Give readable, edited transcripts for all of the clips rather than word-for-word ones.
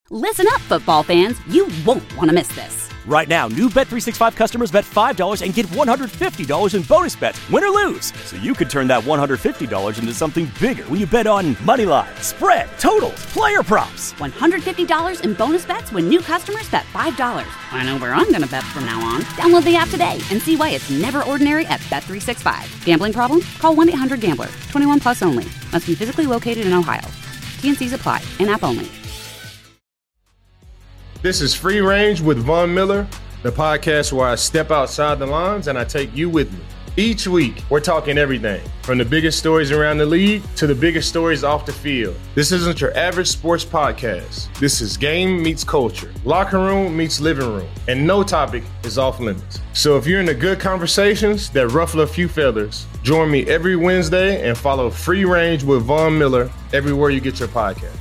Listen up, football fans. You won't want to miss this. Right now, new Bet365 customers bet $5 and get $150 in bonus bets, win or lose. So you could turn that $150 into something bigger when you bet on money line, spread, totals, player props. $150 in bonus bets when new customers bet $5. I know where I'm going to bet from now on. Download the app today and see why it's never ordinary at Bet365. Gambling problem? Call 1-800-GAMBLER. 21 plus only. Must be physically located in Ohio. T&Cs apply. In-app only. This is Free Range with Von Miller, the podcast where I step outside the lines and I take you with me. Each week, we're talking everything from the biggest stories around the league to the biggest stories off the field. This isn't your average sports podcast. This is game meets culture, locker room meets living room, and no topic is off limits. So if you're into good conversations that ruffle a few feathers, join me every Wednesday and follow Free Range with Von Miller everywhere you get your podcast.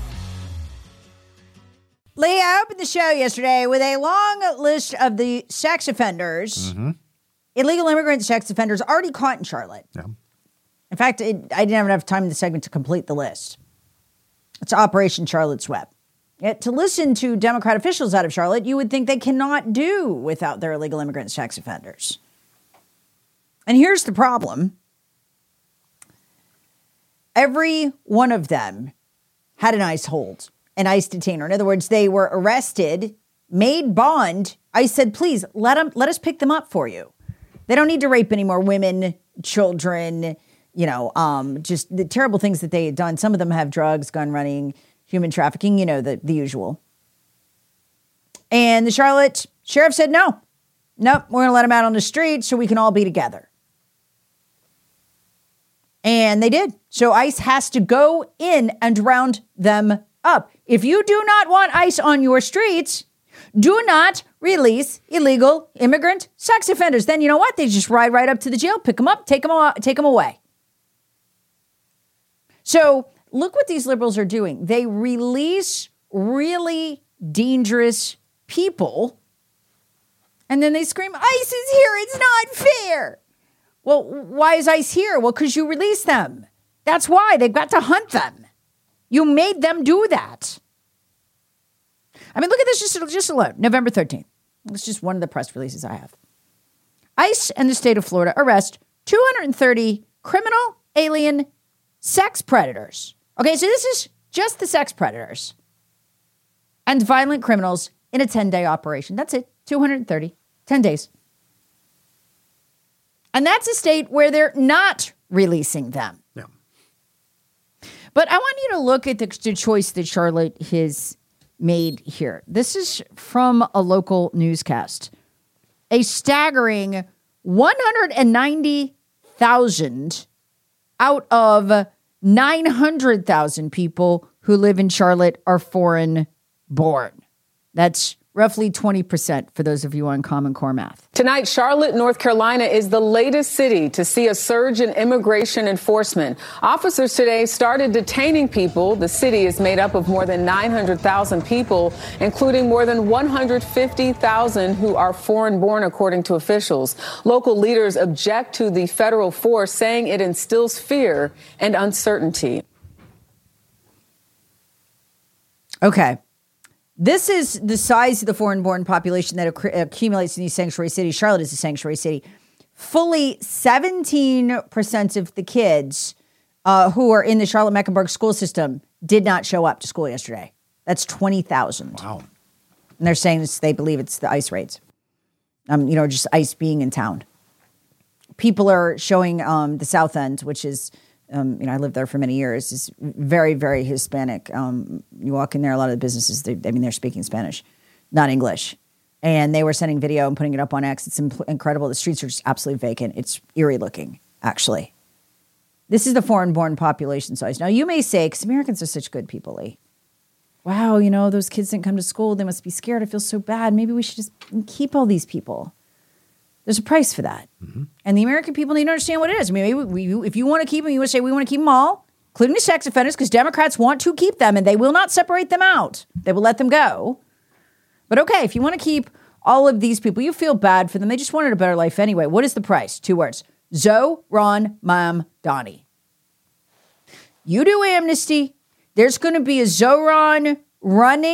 Lee, I opened the show yesterday with a long list of the sex offenders, illegal immigrant sex offenders already caught in Charlotte. Yeah. In fact, I didn't have enough time in the segment to complete the list. It's Operation Charlotte Swept. Yet to listen to Democrat officials out of Charlotte, you would think they cannot do without their illegal immigrant sex offenders. And here's the problem. Every one of them had an ICE hold. An ICE detainer. In other words, they were arrested, made bond. ICE said, please, let us pick them up for you. They don't need to rape any more women, children, just the terrible things that they had done. Some of them have drugs, gun running, human trafficking, the usual. And the Charlotte sheriff said, nope, we're going to let them out on the street so we can all be together. And they did. So ICE has to go in and round them up. If you do not want ICE on your streets, do not release illegal immigrant sex offenders. Then you know what? They just ride right up to the jail, pick them up, take them away. So look what these liberals are doing. They release really dangerous people, and then they scream, ICE is here. It's not fair. Well, why is ICE here? Well, because you release them. That's why. They've got to hunt them. You made them do that. I mean, look at this just alone. November 13th. It's just one of the press releases I have. ICE and the state of Florida arrest 230 criminal alien sex predators. Okay, so this is just the sex predators and violent criminals in a 10-day operation. That's it. 230. 10 days. And that's a state where they're not releasing them. Yeah. But I want you to look at the choice that Charlotte has made here. This is from a local newscast. A staggering 190,000 out of 900,000 people who live in Charlotte are foreign born. That's roughly 20% for those of you on Common Core math. Tonight, Charlotte, North Carolina is the latest city to see a surge in immigration enforcement. Officers today started detaining people. The city is made up of more than 900,000 people, including more than 150,000 who are foreign born, according to officials. Local leaders object to the federal force, saying it instills fear and uncertainty. Okay. This is the size of the foreign-born population that accumulates in these sanctuary cities. Charlotte is a sanctuary city. Fully 17% of the kids who are in the Charlotte-Mecklenburg school system did not show up to school yesterday. That's 20,000. Wow. And they're saying they believe it's the ICE raids. Just ICE being in town. People are showing the South End, which is... I lived there for many years. It's very, very Hispanic. You walk in there, a lot of the businesses, they're speaking Spanish, not English. And they were sending video and putting it up on X. It's incredible. The streets are just absolutely vacant. It's eerie looking, actually. This is the foreign-born population size. Now, you may say, because Americans are such good people, Lee. Wow, those kids didn't come to school. They must be scared. I feel so bad. Maybe we should just keep all these people. There's a price for that. Mm-hmm. And the American people need to understand what it is. I mean, maybe if you want to keep them, you would say we want to keep them all, including the sex offenders, because Democrats want to keep them, and they will not separate them out. They will let them go. But okay, if you want to keep all of these people, you feel bad for them. They just wanted a better life anyway. What is the price? 2 words. Zoe, Ron, Mom, Donnie. You do amnesty. There's going to be a Zoran running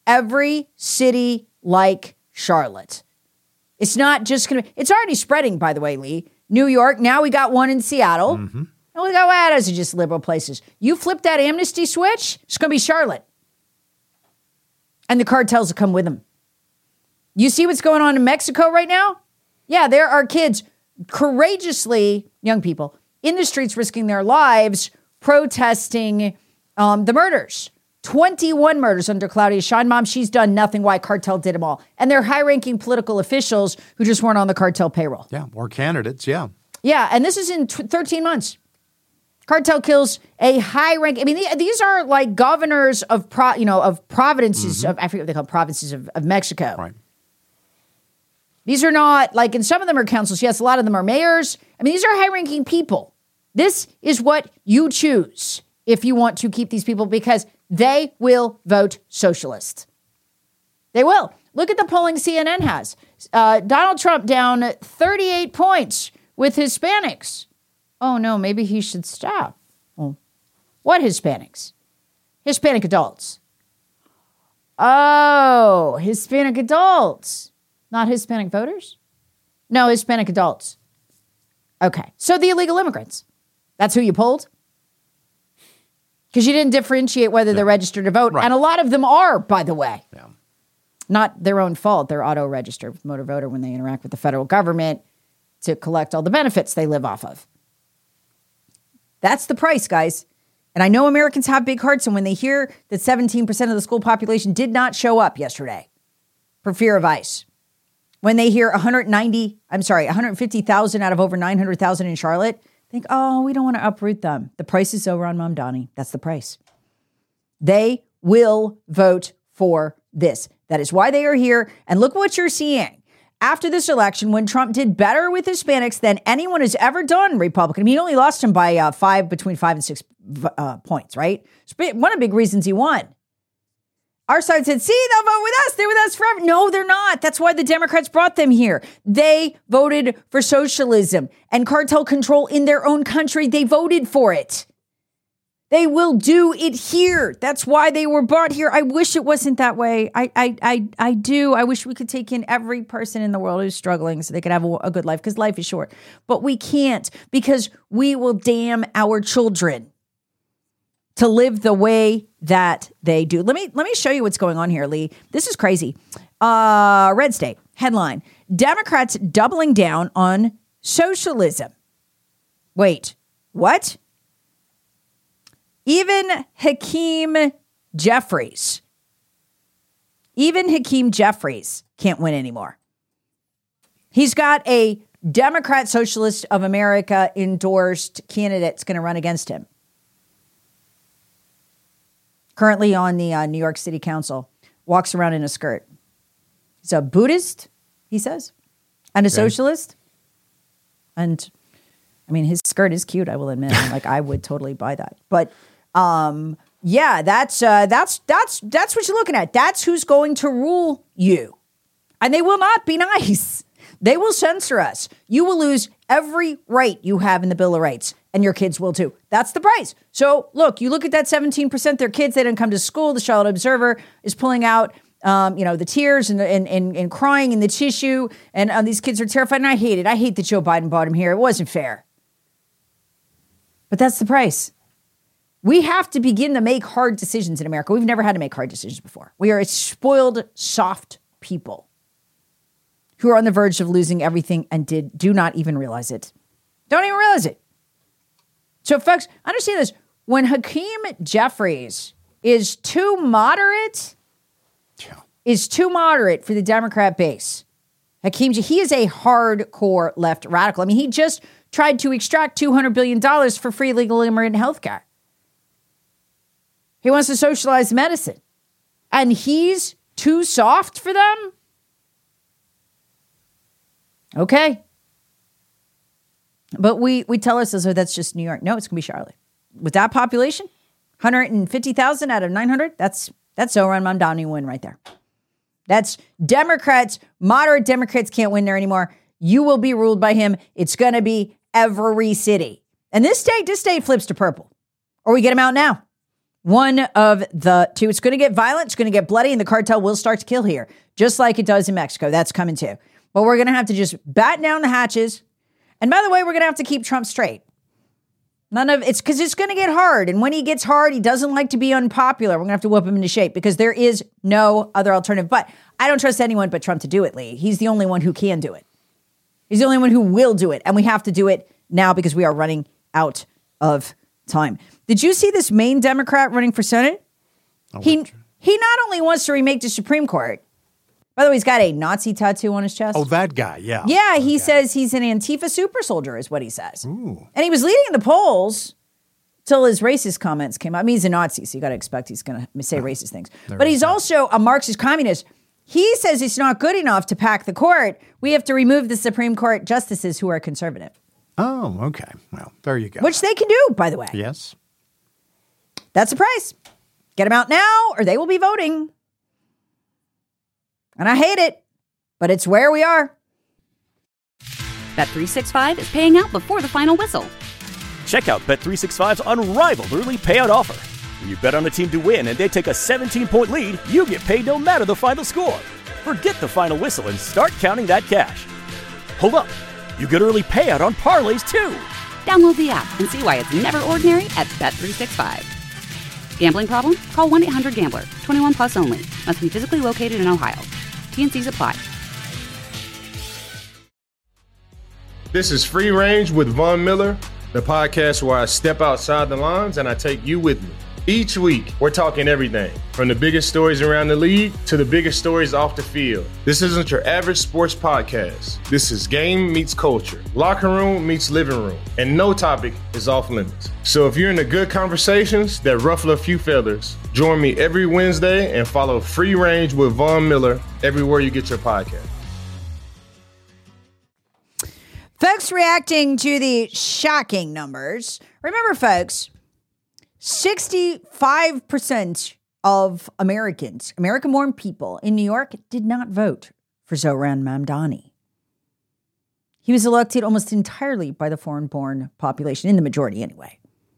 every city like Charlotte. It's not just going to, it's already spreading, by the way, Lee. New York, now we got one in Seattle. And we go, those are just liberal places. You flip that amnesty switch, it's going to be Charlotte. And the cartels will come with them. You see what's going on in Mexico right now? Yeah, there are kids courageously, young people, in the streets risking their lives protesting the murders. 21 murders under Claudia Sheinbaum. She's done nothing. Why? Cartel did them all. And they're high-ranking political officials who just weren't on the cartel payroll. Yeah, more candidates, yeah. Yeah, and this is in 13 months. Cartel kills a high rank. I mean, these are like governors of provinces of, I forget what they call provinces of Mexico. Right. These are not like, and some of them are councils. Yes, a lot of them are mayors. I mean, these are high-ranking people. This is what you choose if you want to keep these people, because they will vote socialist. They will. Look at the polling CNN has. Donald Trump down 38 points with Hispanics. Oh, no, maybe he should stop. Oh. What Hispanics? Hispanic adults. Oh, Hispanic adults. Not Hispanic voters? No, Hispanic adults. Okay, so the illegal immigrants. That's who you polled? Because you didn't differentiate whether they're registered to vote. Right. And a lot of them are, by the way. Yeah. Not their own fault. They're auto-registered with motor voter when they interact with the federal government to collect all the benefits they live off of. That's the price, guys. And I know Americans have big hearts, and when they hear that 17% of the school population did not show up yesterday for fear of ICE, when they hear 150,000 out of over 900,000 in Charlotte, think, oh, we don't want to uproot them. The price is over on Mom Donnie. That's the price. They will vote for this. That is why they are here. And look what you're seeing. After this election, when Trump did better with Hispanics than anyone has ever done, Republican, I mean, he only lost him by between 5 and 6 points, right? It's one of the big reasons he won. Our side said, see, they'll vote with us. They're with us forever. No, they're not. That's why the Democrats brought them here. They voted for socialism and cartel control in their own country. They voted for it. They will do it here. That's why they were brought here. I wish it wasn't that way. I do. I wish we could take in every person in the world who's struggling so they could have a good life, because life is short. But we can't, because we will damn our children to live the way that they do. Let me show you what's going on here, Lee. This is crazy. Red State headline: Democrats doubling down on socialism. Wait, what? Even Hakeem Jeffries can't win anymore. He's got a Democrat Socialist of America endorsed candidate that's going to run against him. Currently on the New York City Council, walks around in a skirt. He's a Buddhist, he says, and a socialist. And I mean, his skirt is cute, I will admit. Like, I would totally buy that. But yeah, that's what you're looking at. That's who's going to rule you. And they will not be nice. They will censor us. You will lose every right you have in the Bill of Rights, and your kids will too. That's the price. So look, you look at that 17%, their kids, they didn't come to school. The Charlotte Observer is pulling out, the tears and crying in the tissue. And these kids are terrified. And I hate it. I hate that Joe Biden brought him here. It wasn't fair. But that's the price. We have to begin to make hard decisions in America. We've never had to make hard decisions before. We are a spoiled, soft people who are on the verge of losing everything and do not even realize it. Don't even realize it. So, folks, understand this. When Hakeem Jeffries is too moderate for the Democrat base, he is a hardcore left radical. I mean, he just tried to extract $200 billion for free legal immigrant health care. He wants to socialize medicine. And he's too soft for them? Okay. But we tell ourselves, that's just New York. No, it's going to be Charlotte. With that population, 150,000 out of 900, that's Zoran Mamdani win right there. That's Democrats. Moderate Democrats can't win there anymore. You will be ruled by him. It's going to be every city. And this state flips to purple. Or we get him out now. One of the two. It's going to get violent. It's going to get bloody, and the cartel will start to kill here, just like it does in Mexico. That's coming too. But we're going to have to just batten down the hatches. And by the way, we're going to have to keep Trump straight. It's because it's going to get hard. And when he gets hard, he doesn't like to be unpopular. We're going to have to whip him into shape because there is no other alternative. But I don't trust anyone but Trump to do it, Lee. He's the only one who can do it. He's the only one who will do it. And we have to do it now because we are running out of time. Did you see this Maine Democrat running for Senate? He not only wants to remake the Supreme Court. By the way, he's got a Nazi tattoo on his chest. Oh, that guy, yeah. Yeah, he says he's an Antifa super soldier is what he says. Ooh. And he was leading in the polls till his racist comments came out. I mean, he's a Nazi, so you got to expect he's going to say racist things. But he's also a Marxist communist. He says it's not good enough to pack the court. We have to remove the Supreme Court justices who are conservative. Oh, okay. Well, there you go. Which they can do, by the way. Yes. That's the price. Get them out now or they will be voting. And I hate it, but it's where we are. Bet365 is paying out before the final whistle. Check out Bet365's unrivaled early payout offer. When you bet on a team to win and they take a 17-point lead, you get paid no matter the final score. Forget the final whistle and start counting that cash. Hold up. You get early payout on parlays, too. Download the app and see why it's never ordinary at Bet365. Gambling problem? Call 1-800-GAMBLER. 21 plus only. Must be physically located in Ohio. T&Cs apply. This is Free Range with Von Miller, the podcast where I step outside the lines and I take you with me. Each week, we're talking everything from the biggest stories around the league to the biggest stories off the field. This isn't your average sports podcast. This is game meets culture, locker room meets living room, and no topic is off limits. So if you're into good conversations that ruffle a few feathers, join me every Wednesday and follow Free Range with Von Miller everywhere you get your podcast. Folks reacting to the shocking numbers. Remember, folks, 65% of Americans, American-born people in New York, did not vote for Zohran Mamdani. He was elected almost entirely by the foreign-born population, in the majority anyway.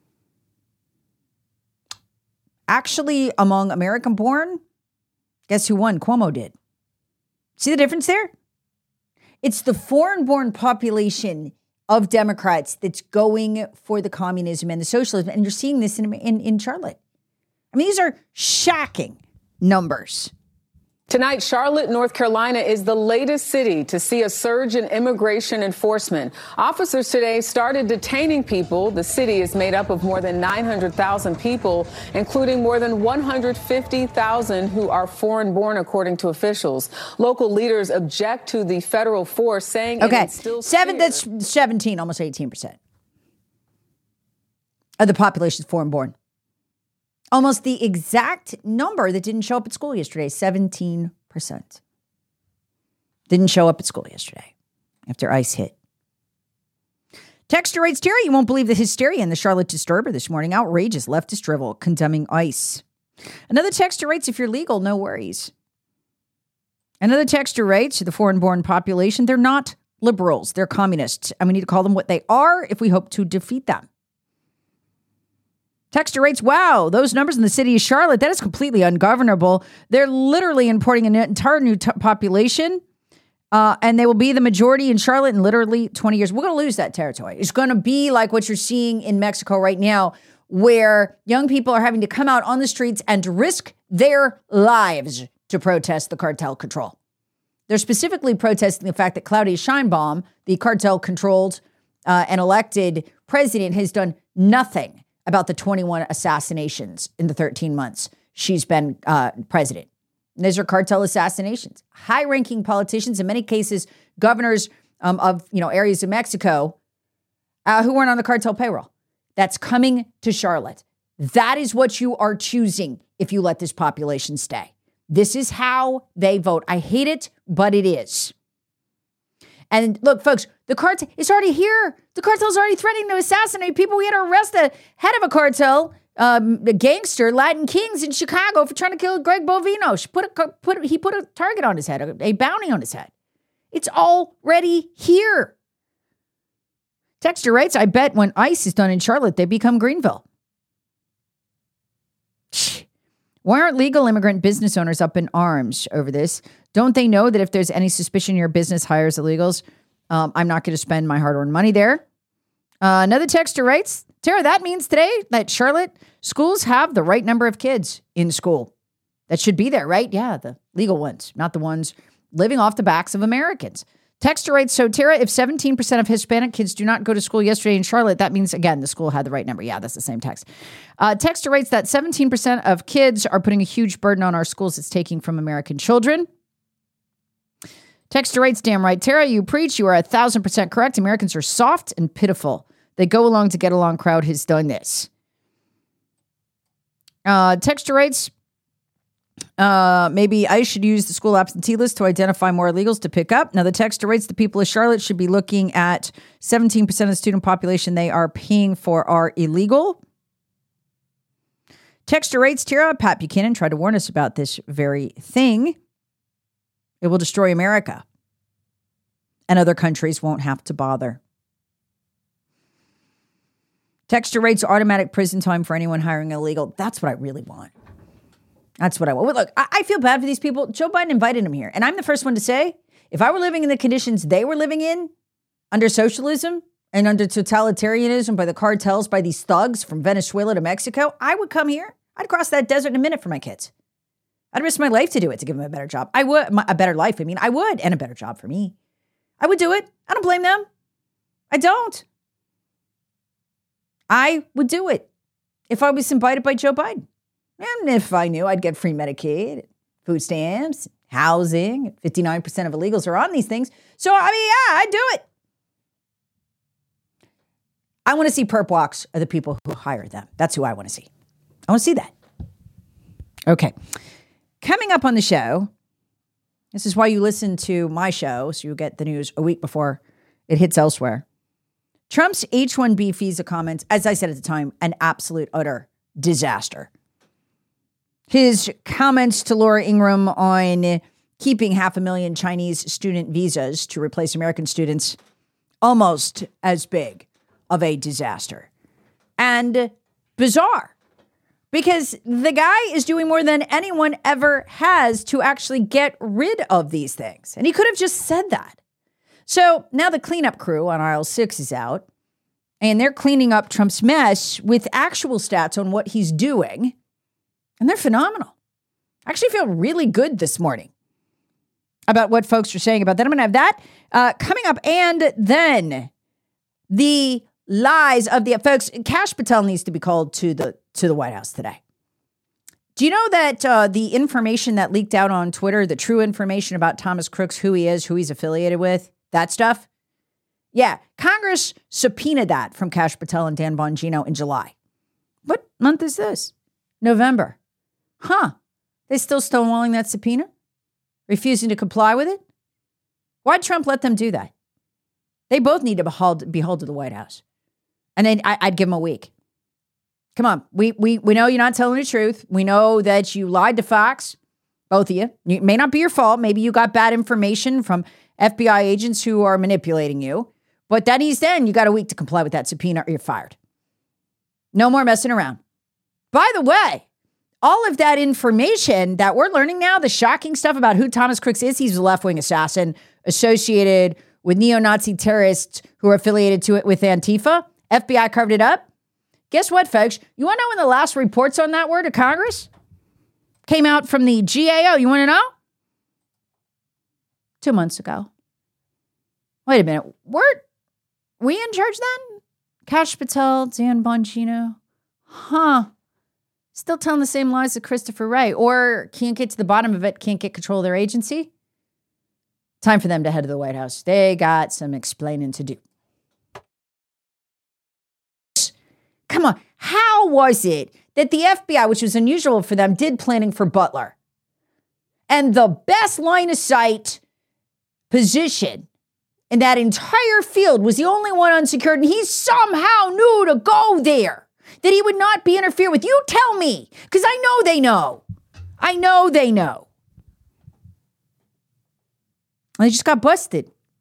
Actually, among American-born, guess who won? Cuomo did. See the difference there? It's the foreign-born population of Democrats that's going for the communism and the socialism. And you're seeing this in Charlotte. I mean, these are shocking numbers. Tonight, Charlotte, North Carolina is the latest city to see a surge in immigration enforcement. Officers today started detaining people. The city is made up of more than 900,000 people, including more than 150,000 who are foreign-born, according to officials. Local leaders object to the federal force, saying it instills fear. That's 17, almost 18% of the population is foreign-born. Almost the exact number that didn't show up at school yesterday, 17%. Didn't show up at school yesterday after ICE hit. Texter writes, Terry, you won't believe the hysteria in the Charlotte Disturber this morning. Outrageous leftist drivel condemning ICE. Another texter writes, if you're legal, no worries. Another texter writes, the foreign-born population, they're not liberals. They're communists. And we need to call them what they are if we hope to defeat them. Texter writes, wow, those numbers in the city of Charlotte, that is completely ungovernable. They're literally importing an entire new population, and they will be the majority in Charlotte in literally 20 years. We're going to lose that territory. It's going to be like what you're seeing in Mexico right now, where young people are having to come out on the streets and risk their lives to protest the cartel control. They're specifically protesting the fact that Claudia Sheinbaum, the cartel-controlled and elected president, has done nothing about the 21 assassinations in the 13 months she's been president. And these are cartel assassinations. High-ranking politicians, in many cases, governors of areas of Mexico who weren't on the cartel payroll. That's coming to Charlotte. That is what you are choosing if you let this population stay. This is how they vote. I hate it, but it is. And look, folks, the cartel is already here. The cartel is already threatening to assassinate people. We had to arrest the head of a cartel, the gangster, Latin Kings in Chicago for trying to kill Greg Bovino. He put a target on his head, a bounty on his head. It's already here. Texter writes, I bet when ICE is done in Charlotte, they become Greenville. Why aren't legal immigrant business owners up in arms over this? Don't they know that if there's any suspicion your business hires illegals, I'm not going to spend my hard-earned money there? Another texter writes, Tara, that means today that Charlotte schools have the right number of kids in school. That should be there, right? Yeah, the legal ones, not the ones living off the backs of Americans. Texter writes, so Tara, if 17% of Hispanic kids do not go to school yesterday in Charlotte, that means, again, the school had the right number. Yeah, that's the same text. Texter writes that 17% of kids are putting a huge burden on our schools it's taking from American children. Texter writes, damn right, Tara, you preach. You are 1,000% correct. Americans are soft and pitiful. The go along to get along crowd has done this. Texter writes, maybe I should use the school absentee list to identify more illegals to pick up. Now, the texter writes the people of Charlotte should be looking at 17% of the student population they are paying for are illegal. Texter writes, Tara, Pat Buchanan tried to warn us about this very thing. It will destroy America. And other countries won't have to bother. Texter writes, automatic prison time for anyone hiring illegal. That's what I really want. That's what I want. Look, I feel bad for these people. Joe Biden invited them here. And I'm the first one to say, if I were living in the conditions they were living in, under socialism and under totalitarianism by the cartels, by these thugs from Venezuela to Mexico, I would come here. I'd cross that desert in a minute for my kids. I'd risk my life to do it, to give them a better job. I would, a better life. I mean, I would, and a better job for me. I would do it. I don't blame them. I don't. I would do it if I was invited by Joe Biden. And if I knew I'd get free Medicaid, food stamps, housing, 59% of illegals are on these things. So, I mean, yeah, I'd do it. I want to see perp walks of the people who hire them. That's who I want to see. I want to see that. Okay. Coming up on the show, this is why you listen to my show, so you get the news a week before it hits elsewhere. Trump's H-1B visa comments, as I said at the time, an absolute utter disaster. His comments to Laura Ingraham on keeping 500,000 Chinese student visas to replace American students, almost as big of a disaster. And bizarre, because the guy is doing more than anyone ever has to actually get rid of these things. And he could have just said that. So now the cleanup crew on aisle 6 is out, and they're cleaning up Trump's mess with actual stats on what he's doing. And they're phenomenal. I actually feel really good this morning about what folks are saying about that. I'm going to have that coming up. And then the lies of the folks. Kash Patel needs to be called to the White House today. Do you know that the information that leaked out on Twitter, the true information about Thomas Crooks, who he is, who he's affiliated with, that stuff? Yeah, Congress subpoenaed that from Kash Patel and Dan Bongino in July. What month is this? November. Huh. They still stonewalling that subpoena? Refusing to comply with it? Why'd Trump let them do that? They both need to be hauled to the White House. And then I'd give them a week. Come on. We know you're not telling the truth. We know that you lied to Fox, both of you. It may not be your fault. Maybe you got bad information from FBI agents who are manipulating you. But that is then you got a week to comply with that subpoena or you're fired. No more messing around. By the way, all of that information that we're learning now, the shocking stuff about who Thomas Crooks is, he's a left-wing assassin associated with neo-Nazi terrorists who are affiliated with Antifa. FBI covered it up. Guess what, folks? You want to know when the last reports on that were to Congress came out from the GAO? You want to know? 2 months ago. Wait a minute. Were we in charge then? Kash Patel, Dan Bongino. Huh. Still telling the same lies as Christopher Wray, or can't get to the bottom of it, can't get control of their agency. Time for them to head to the White House. They got some explaining to do. Come on. How was it that the FBI, which was unusual for them, did planning for Butler? And the best line of sight position in that entire field was the only one unsecured, and he somehow knew to go there. That he would not be interfered with. You tell me, because I know they know. I know they know. And they just got busted.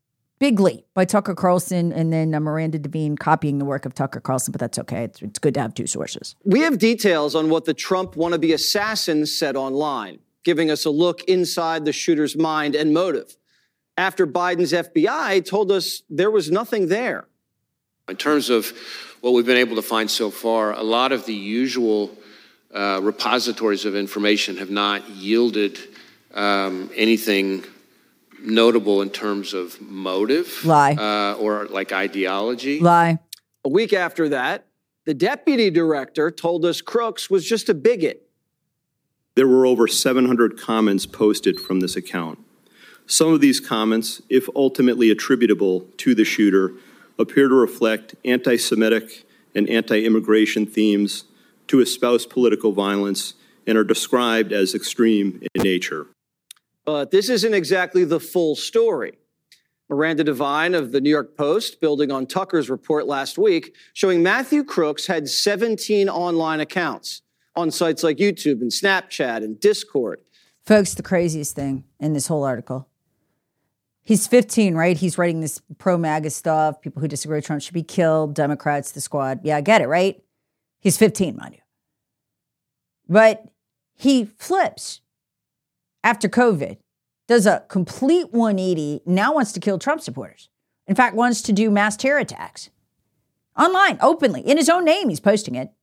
Big leap by Tucker Carlson and then Miranda Devine copying the work of Tucker Carlson, but that's okay. It's good to have two sources. We have details on what the Trump wannabe assassin said online, giving us a look inside the shooter's mind and motive. After Biden's FBI told us there was nothing there. In terms of what we've been able to find so far, a lot of the usual repositories of information have not yielded anything notable in terms of motive. Lie. Or like ideology. Lie. A week after that, the deputy director told us Crooks was just a bigot. There were over 700 comments posted from this account. Some of these comments, if ultimately attributable to the shooter, appear to reflect anti-Semitic and anti-immigration themes, to espouse political violence, and are described as extreme in nature. But this isn't exactly the full story. Miranda Devine of the New York Post, building on Tucker's report last week, showing Matthew Crooks had 17 online accounts on sites like YouTube and Snapchat and Discord. Folks, the craziest thing in this whole article. He's 15, right? He's writing this pro-MAGA stuff. People who disagree with Trump should be killed. Democrats, the squad. Yeah, I get it, right? He's 15, mind you. But he flips after COVID, does a complete 180, now wants to kill Trump supporters. In fact, wants to do mass terror attacks. Online, openly, in his own name, he's posting it.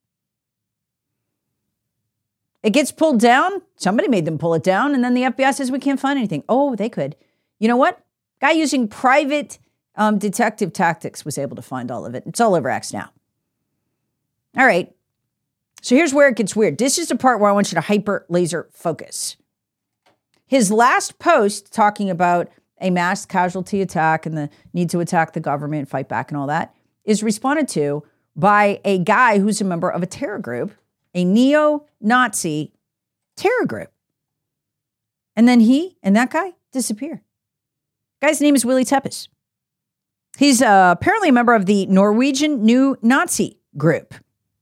It gets pulled down. Somebody made them pull it down. And then the FBI says we can't find anything. Oh, they could. You know what? Guy using private detective tactics was able to find all of it. It's all over X now. All right. So here's where it gets weird. This is the part where I want you to hyper laser focus. His last post talking about a mass casualty attack and the need to attack the government, fight back and all that is responded to by a guy who's a member of a terror group, a neo-Nazi terror group. And then he and that guy disappear. Guy's name is Willie Tepes. He's apparently a member of the Norwegian New Nazi group.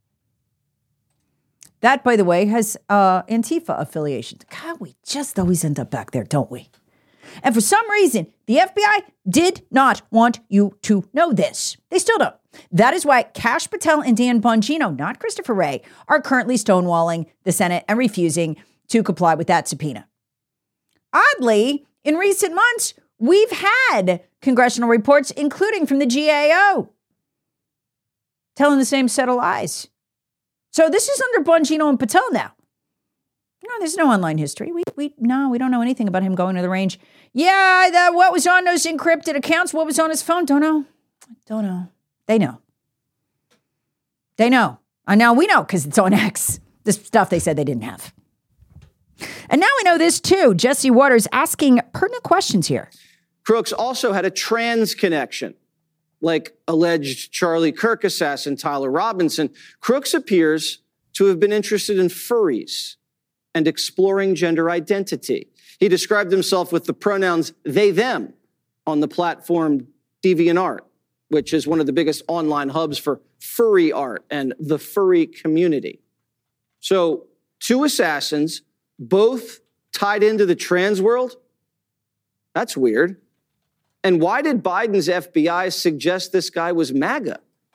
That, by the way, has Antifa affiliations. God, we just always end up back there, don't we? And for some reason, the FBI did not want you to know this. They still don't. That is why Kash Patel and Dan Bongino, not Christopher Wray, are currently stonewalling the Senate and refusing to comply with that subpoena. Oddly, in recent months, we've had congressional reports, including from the GAO, telling the same set of lies. So this is under Bongino and Patel now. No, there's no online history. We don't know anything about him going to the range. Yeah, what was on those encrypted accounts? What was on his phone? Don't know. They know. And now we know because it's on X. The stuff they said they didn't have. And now we know this too. Jesse Waters asking pertinent questions here. Crooks also had a trans connection. Like alleged Charlie Kirk assassin Tyler Robinson, Crooks appears to have been interested in furries and exploring gender identity. He described himself with the pronouns they, them on the platform DeviantArt, which is one of the biggest online hubs for furry art and the furry community. So, two assassins, both tied into the trans world? That's weird. And why did Biden's FBI suggest this guy was MAGA?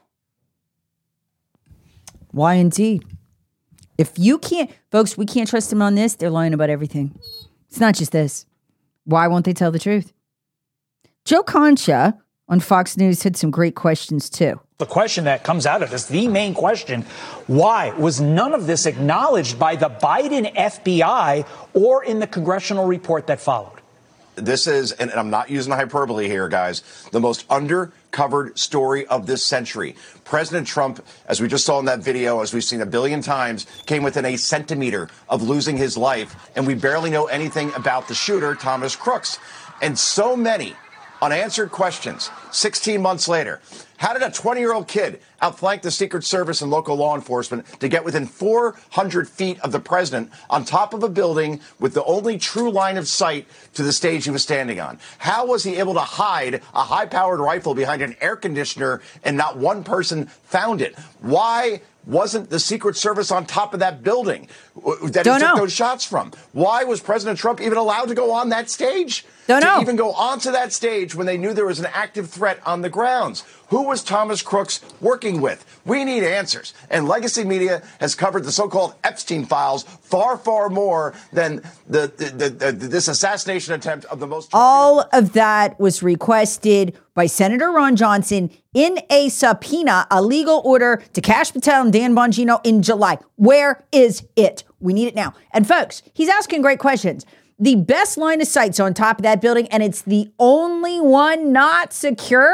Why indeed? If you can't, folks, we can't trust them on this. They're lying about everything. It's not just this. Why won't they tell the truth? Joe Concha on Fox News had some great questions too. The question that comes out of this, the main question, why was none of this acknowledged by the Biden FBI or in the congressional report that followed? This is, and I'm not using hyperbole here, guys, the most undercovered story of this century. President Trump, as we just saw in that video, as we've seen a billion times, came within a centimeter of losing his life, and we barely know anything about the shooter, Thomas Crooks. And so many unanswered questions, 16 months later. How did a 20-year-old kid outflank the Secret Service and local law enforcement to get within 400 feet of the president on top of a building with the only true line of sight to the stage he was standing on? How was he able to hide a high-powered rifle behind an air conditioner and not one person found it? Why wasn't the Secret Service on top of that building that he took those shots from? Why was President Trump even allowed to go on that stage? Even go onto that stage when they knew there was an active threat on the grounds? Who was Thomas Crooks working with? We need answers. And legacy media has covered the so-called Epstein files far, far more than this assassination attempt of the most... All of that was requested by Senator Ron Johnson in a subpoena, a legal order to Kash Patel and Dan Bongino in July. Where is it? We need it now. And folks, he's asking great questions. The best line of sight's on top of that building, and it's the only one not secured?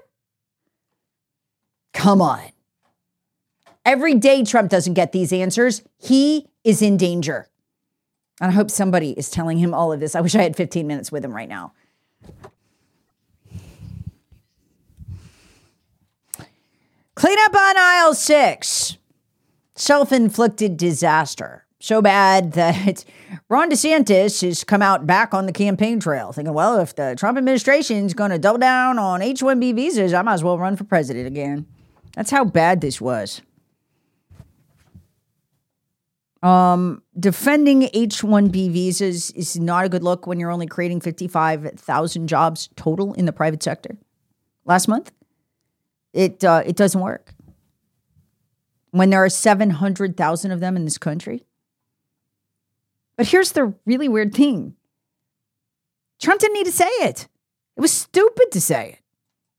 Come on. Every day Trump doesn't get these answers, he is in danger. And I hope somebody is telling him all of this. I wish I had 15 minutes with him right now. Clean up on aisle 6. Self-inflicted disaster. So bad that Ron DeSantis has come out back on the campaign trail thinking, well, if the Trump administration is going to double down on H-1B visas, I might as well run for president again. That's how bad this was. Defending H-1B visas is not a good look when you're only creating 55,000 jobs total in the private sector. Last month, it doesn't work. When there are 700,000 of them in this country. But here's the really weird thing. Trump didn't need to say it. It was stupid to say it.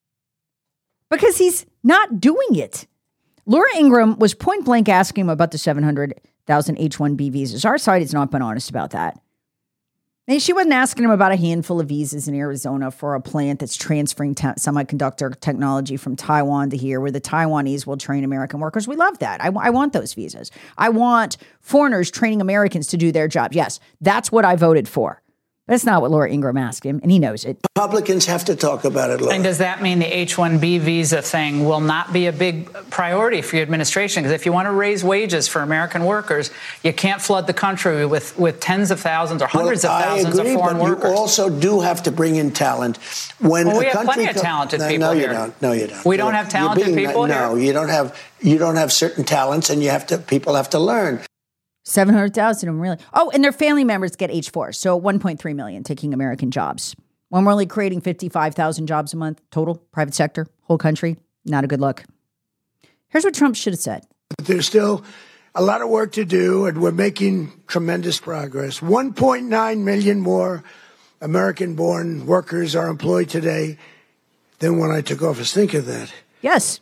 Because he's not doing it. Laura Ingraham was point blank asking him about the 700,000 H-1B visas. Our side has not been honest about that. And she wasn't asking him about a handful of visas in Arizona for a plant that's transferring semiconductor technology from Taiwan to here, where the Taiwanese will train American workers. We love that. I want those visas. I want foreigners training Americans to do their job. Yes, that's what I voted for. That's not what Laura Ingraham asked him, and he knows it. Republicans have to talk about it, Laura. And does that mean the H-1B visa thing will not be a big priority for your administration? Because if you want to raise wages for American workers, you can't flood the country with tens of thousands or hundreds of thousands of foreign workers. You also do have to bring in talent. We have plenty of talented people here. No, you don't. We don't have talented people here? No, you don't have certain talents, and people have to learn. 700,000 of them, really. Oh, and their family members get H-4. So 1.3 million taking American jobs. When we're only creating 55,000 jobs a month total, private sector, whole country, not a good look. Here's what Trump should have said. There's still a lot of work to do, and we're making tremendous progress. 1.9 million more American-born workers are employed today than when I took office. Think of that. Yes.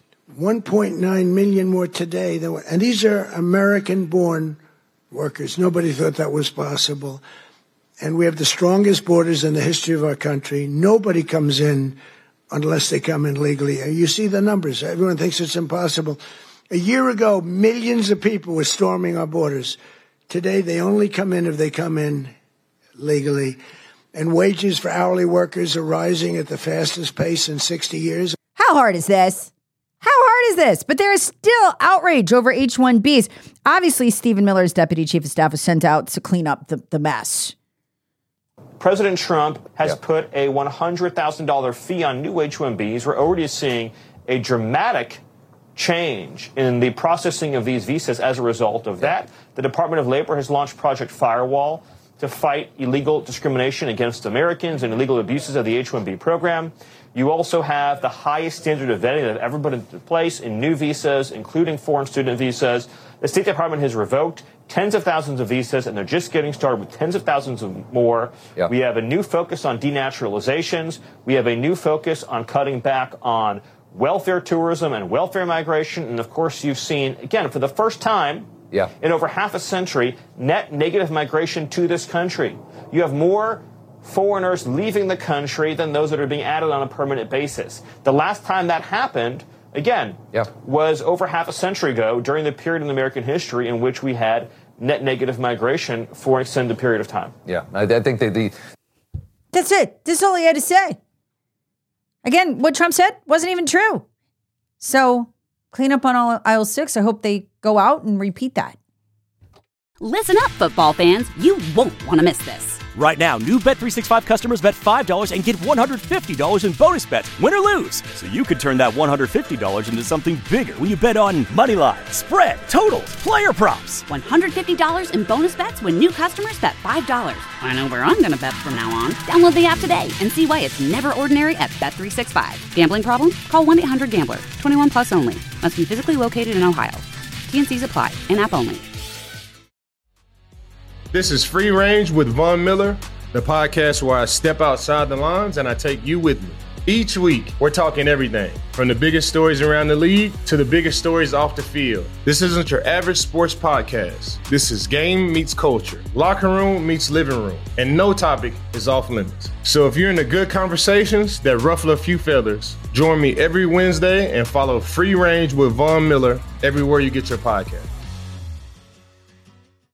1.9 million more today and these are American-born workers. Nobody thought that was possible. And we have the strongest borders in the history of our country. Nobody comes in unless they come in legally. You see the numbers. Everyone thinks it's impossible. A year ago, millions of people were storming our borders. Today, they only come in if they come in legally. And wages for hourly workers are rising at the fastest pace in 60 years. How hard is this? How hard is this? But there is still outrage over H-1Bs. Obviously, Stephen Miller's deputy chief of staff was sent out to clean up the mess. President Trump has put a $100,000 fee on new H-1Bs. We're already seeing a dramatic change in the processing of these visas as a result of that. The Department of Labor has launched Project Firewall to fight illegal discrimination against Americans and illegal abuses of the H-1B program. You also have the highest standard of vetting that have ever been in place in new visas, including foreign student visas. The State Department has revoked tens of thousands of visas, and they're just getting started with tens of thousands of more. We have a new focus on denaturalizations. We have a new focus on cutting back on welfare tourism and welfare migration. And, of course, you've seen, again, for the first time in over half a century, net negative migration to this country. You have more foreigners leaving the country than those that are being added on a permanent basis. The last time that happened, again, was over half a century ago during the period in American history in which we had net negative migration for an extended period of time. I think That's it. This is all he had to say. Again, what Trump said wasn't even true. So clean up on aisle 6. I hope they go out and repeat that. Listen up, football fans. You won't want to miss this. Right now, new Bet365 customers bet $5 and get $150 in bonus bets, win or lose. So you could turn that $150 into something bigger when you bet on moneyline, spread, totals, player props. $150 in bonus bets when new customers bet $5. I know where I'm going to bet from now on. Download the app today and see why it's never ordinary at Bet365. Gambling problem? Call 1-800-GAMBLER. 21 plus only. Must be physically located in Ohio. T&Cs apply. In-app only. This is Free Range with Von Miller, the podcast where I step outside the lines and I take you with me. Each week, we're talking everything from the biggest stories around the league to the biggest stories off the field. This isn't your average sports podcast. This is game meets culture, locker room meets living room, and no topic is off limits. So if you're into good conversations that ruffle a few feathers, join me every Wednesday and follow Free Range with Von Miller everywhere you get your podcast.